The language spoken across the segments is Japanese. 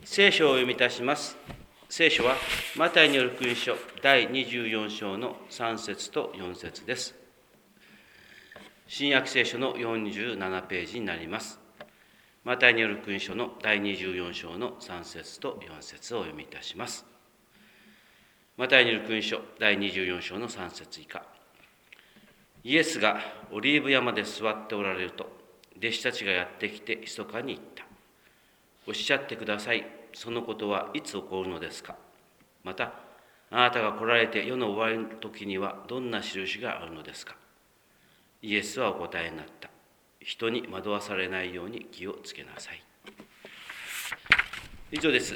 聖書をお読みいたします。聖書はマタイによる福音書第24章の3節と4節です。新約聖書の47ページになります。マタイによる福音書の第24章の3節と4節をお読みいたします。マタイによる福音書第24章の3節以下。イエスがオリーブ山で座っておられると、弟子たちがやってきて密かに言った。おっしゃってください。そのことはいつ起こるのですか。また、あなたが来られて世の終わりの時にはどんな印があるのですか。イエスはお答えになった。人に惑わされないように気をつけなさい。以上です。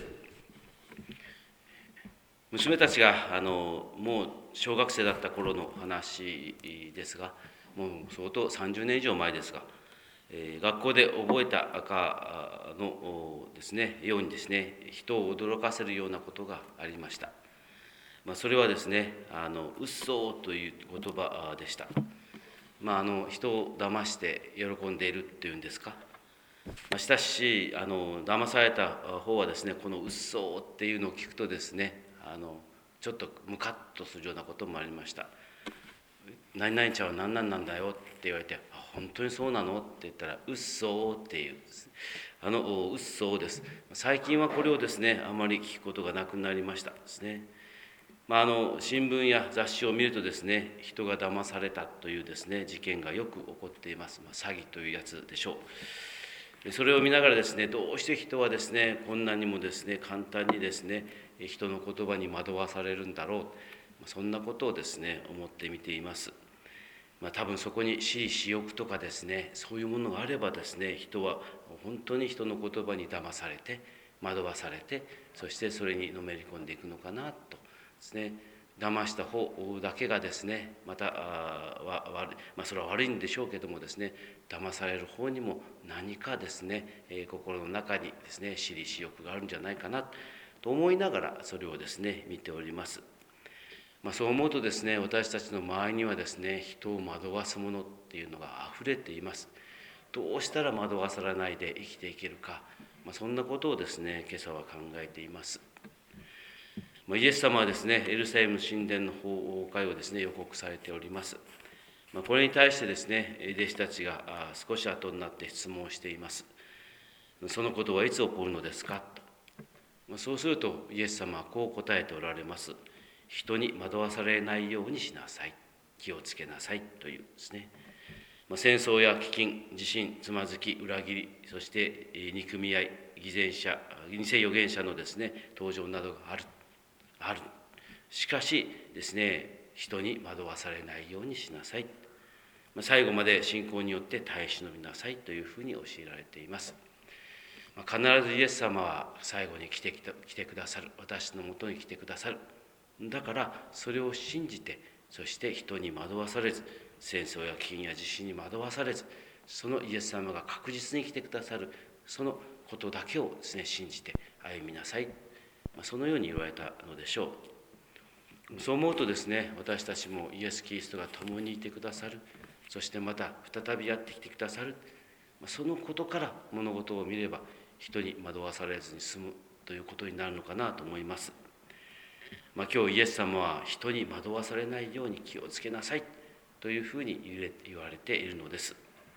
娘たちがもう小学生だった頃の話ですが、もう相当30年以上前ですが、学校で覚えたかのですね、ようにですね、人を驚かせるようなことがありました。それはですね、うっそという言葉でした。人を騙して喜んでいるっていうんですか。しかし騙された方はですね、このうっそっていうのを聞くとですね、ちょっとムカッとするようなこともありました。何々ちゃんは何々なんだよって言われて、本当にそうなのって言ったら、うっそっていうです、うっそです。最近はこれをですね、あまり聞くことがなくなりましたですね。新聞や雑誌を見るとですね、人が騙されたというですね、事件がよく起こっています。詐欺というやつでしょう。それを見ながらですね、どうして人はですね、こんなにもですね、簡単にですね、人の言葉に惑わされるんだろう。そんなことをですね、思ってみています。多分そこに私利私欲とかですね、そういうものがあればですね、人は本当に人の言葉に騙されて、惑わされて、そしてそれにのめり込んでいくのかなとですね。騙した方だけがですね、またそれは悪いんでしょうけどもですね、騙される方にも何かですね、心の中にですね、私利私欲があるんじゃないかなと思いながらそれをですね、見ております。そう思うとですね、私たちの周りにはですね、人を惑わすものっていうのがあふれています。どうしたら惑わされないで生きていけるか、そんなことをですね、今朝は考えています。イエス様はですね、エルサレム神殿の崩壊をですね、予告されております。これに対してですね、弟子たちが少し後になって質問をしています。そのことはいつ起こるのですかと。そうするとイエス様はこう答えておられます。人に惑わされないようにしなさい。気をつけなさいというですね。戦争や飢饉、地震、つまずき、裏切り、そして憎み合い、偽預言者のですね、登場などがある。しかしですね、人に惑わされないようにしなさい。最後まで信仰によって耐え忍びなさいというふうに教えられています。必ずイエス様は最後に来てくださる。私のもとに来てくださる。だからそれを信じて、そして人に惑わされず、戦争や飢饉や地震に惑わされず、そのイエス様が確実に来てくださる、そのことだけをですね、信じて歩みなさい。そのように言われたのでしょう。そう思うとですね、私たちもイエス・キリストが共にいてくださる、そしてまた再びやってきてくださる、そのことから物事を見れば人に惑わされずに済むということになるのかなと思います。今日イエス様は人に惑わされないように気をつけなさいというふうに言われているのです。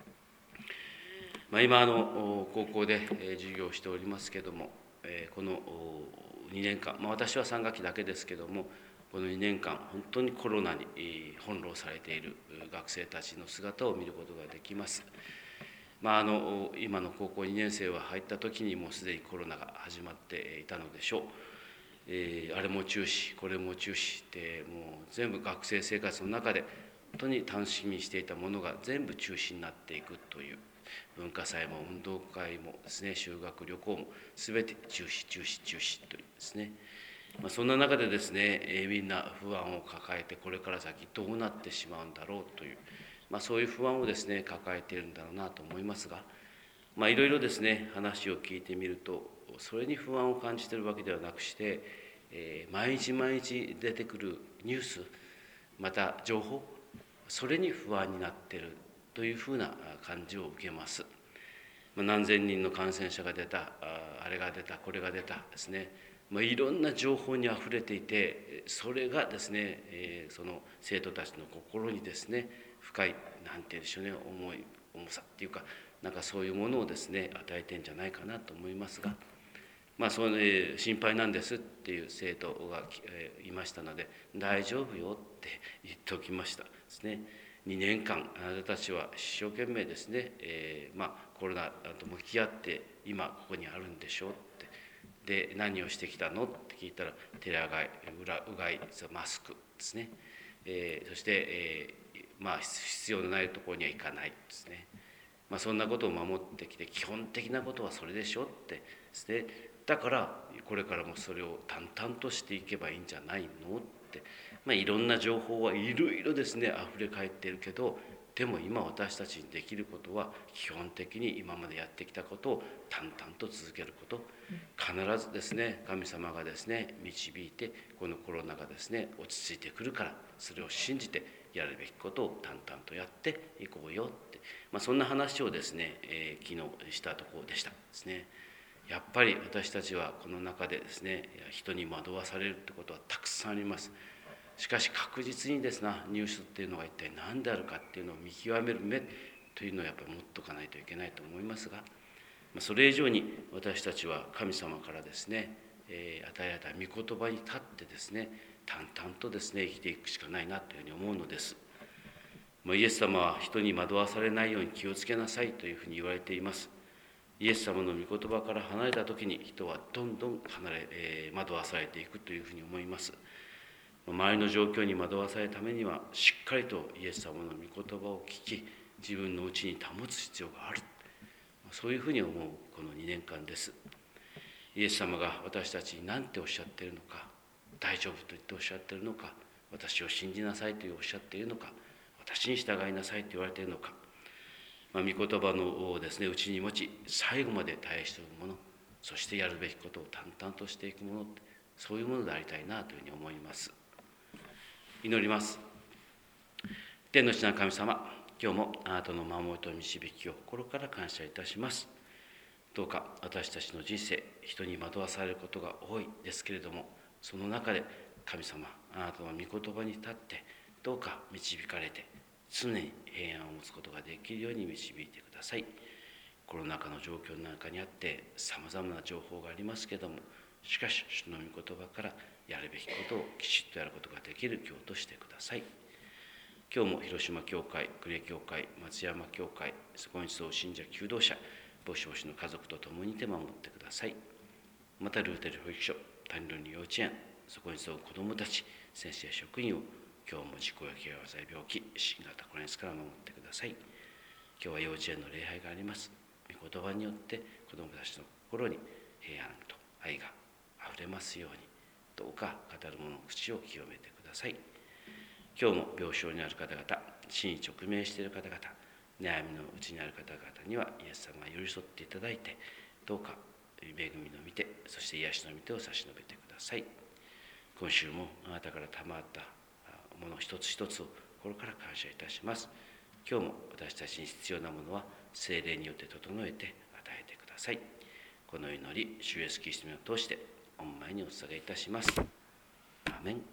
今高校で授業をしておりますけれども、この2年間、私は3学期だけですけれども、この2年間本当にコロナに翻弄されている学生たちの姿を見ることができます。今の高校2年生は入った時にもうすでにコロナが始まっていたのでしょう。あれも中止、これも中止ってもう全部学生生活の中で本当に楽しみにしていたものが全部中止になっていくという、文化祭も運動会もですね、修学旅行も全て中止というですね、そんな中でですね、みんな不安を抱えてこれから先どうなってしまうんだろうという、そういう不安をですね抱えているんだろうなと思いますが、いろいろですね話を聞いてみると、それに不安を感じているわけではなくして、毎日毎日出てくるニュース、また情報、それに不安になっているというふうな感じを受けます。 何千人の感染者が出た、あれが出た、これが出たですね、いろんな情報にあふれていて、それがですね、その生徒たちの心にですね、深い、なんて言うんでしょうね、重さっていうか、なんかそういうものをですね、与えてんじゃないかなと思いますが、心配なんですっていう生徒がいましたので、大丈夫よって言っておきましたですね。2年間あなたたちは一生懸命ですね、コロナと向き合って今ここにあるんでしょうって、で何をしてきたのって聞いたら、手洗い、うがい、マスクですね、そして、必要のないところには行かないですね、そんなことを守ってきて、基本的なことはそれでしょってですね、だからこれからもそれを淡々としていけばいいんじゃないのって、いろんな情報はいろいろですね溢れ返っているけど、でも今私たちにできることは基本的に今までやってきたことを淡々と続けること、必ずですね神様がですね導いて、このコロナがですね落ち着いてくるから、それを信じてやるべきことを淡々とやっていこうよって、そんな話をですね、昨日したところでしたですね。やっぱり私たちはこの中でですね、人に惑わされるってことはたくさんあります。しかし確実にですね、ニュースっていうのが一体何であるかっていうのを見極める目というのをやっぱり持っとかないといけないと思いますが、それ以上に私たちは神様からですね、与えられた御言葉に立ってですね、淡々とですね生きていくしかないなというふうに思うのです。イエス様は人に惑わされないように気をつけなさいというふうに言われています。イエス様の御言葉から離れた時に人はどんどん惑わされていくというふうに思います。周りの状況に惑わされるためにはしっかりとイエス様の御言葉を聞き、自分の内に保つ必要がある、そういうふうに思うこの2年間です。イエス様が私たちに何ておっしゃっているのか、大丈夫と言っておっしゃっているのか、私を信じなさいとおっしゃっているのか、私に従いなさいと言われているのか、御言葉のですね内に持ち、最後まで耐え忍ぶもの、そしてやるべきことを淡々としていくもの、そういうものでありたいなというふうに思います。祈ります。天の父なる神様、今日もあなたの守りと導きを心から感謝いたします。どうか私たちの人生、人に惑わされることが多いですけれども、その中で神様、あなたの御言葉に立ってどうか導かれて、常に平安を持つことができるように導いてください。コロナ禍の状況の中にあってさまざまな情報がありますけれども、しかし主の御言葉からやるべきことをきちっとやることができる今日としてください。今日も広島教会、呉教会、松山教会、そこに集う信者求道者、母子母子の家族と共に手守ってください。またルーテル保育所、谷論幼稚園、そこに集う子どもたち、先生職員を今日も事故や怪我や病気、新型コロナから守ってください。今日は幼稚園の礼拝があります。御言葉によって子どもたちの心に平安と愛があふれますように、どうか語る者の口を清めてください。今日も病床にある方々、死に直面している方々、悩みのうちにある方々にはイエス様が寄り添っていただいて、どうか恵みの御手、そして癒しの御手を差し伸べてください。今週もあなたから賜ったもの一つ一つを心から感謝いたします。今日も私たちに必要なものは聖霊によって整えて与えてください。この祈り、主イエスキリストを通して御前にお捧げいたします。アーメン。